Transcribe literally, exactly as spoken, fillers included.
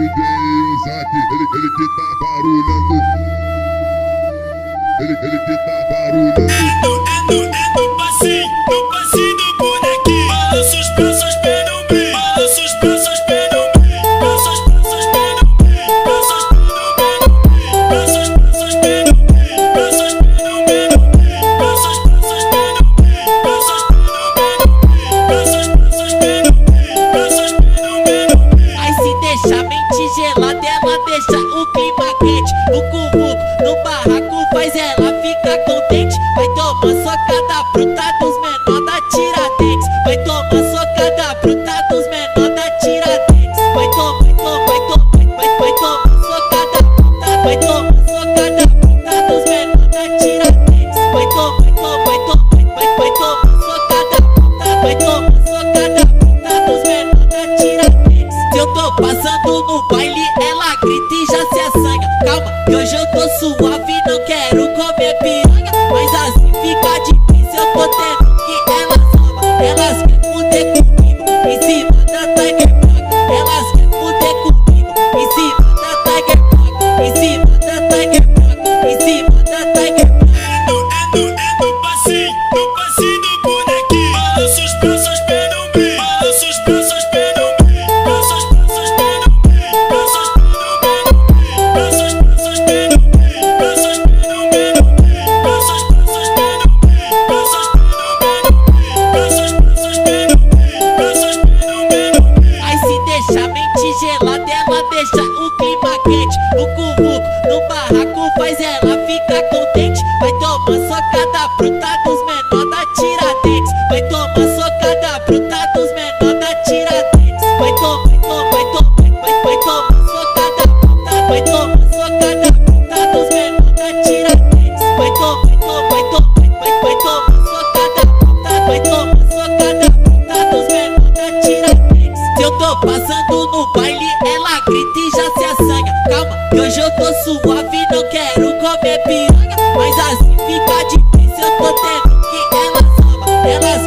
D J Isaac, ele, ele que tá barulhando. Ele, ele que tá barulhando. É no, é no, é no passinho, no passinho do bonequinho. Balança os braços, pé no meio. Balança os braços, pé no meio. Balança os braços, pé no meio. Balança os braços, pé no meio. Balança os braços, pé no meio. Balança os braços, pé no meio. Balança os braços, pé no meio. Balança os braços, pé no meio. Aí se deixar mente gelada, ela deixa o clima quente. No cuvuco, no barraco, faz ela ficar contente. Vai tomar socada bruta dos menor da Tiradentes. Vai tomar socada bruta dos menor da Tiradentes. Vai tomar, vai tomar, vai tomar, vai, vai tomar socada bruta. Vai tomar socada bruta dos menor da Tiradentes. Vai tomar, vai tomar, vai tomar, vai, vai tomar socada bruta. Vai tomar socada bruta dos menor da Tiradentes. Se eu tô passando no baile, ela grita e já se assanha. Calma, que hoje eu tô suave, não quero comer piranha. Mas assim fica difícil, eu tô tendo que elas amam. Elas querem fuder comigo, em cima da Tiger Praga. Elas querem fuder comigo, em cima da Tiger Praga. Em cima da Tiger Praga, em cima da Tiger Praga. É no, é no, é no passinho, no passinho do bonequinho. Balança os braços, pé no meio. Balança os braços, pé no meio. Balança os braços, pé no meio. Balança os braços, pé no meio. Balança os braços, pé no meio. Balança os braços, pé no meio. Balança os braços, pé no meio. Balança os braços, pé no meio. Balança os braços, pé no meio. Aí se deixar mente gelada, ela deixa o clima quente. No cuvuco, no barraco, faz ela ficar contente. Vai tomar socada bruta dos menor da Tiradentes. Vai tomar socada bruta dos menor da Tiradentes. Vai tomar, vai tomar, vai tomar, vai, vai tomar socada bruta. Vai tomar socada bruta dos menor da Tiradentes. Vai tomar, vai tomar, vai tomar, vai, vai tomar socada bruta. Vai tomar socada bruta dos menor da Tiradentes. Se eu tô passando no baile, ela grita e já se assanha. Calma, que hoje eu tô suave, não quero comer piranha. Mas assim fica difícil, eu tô tendo que elas amam. Elas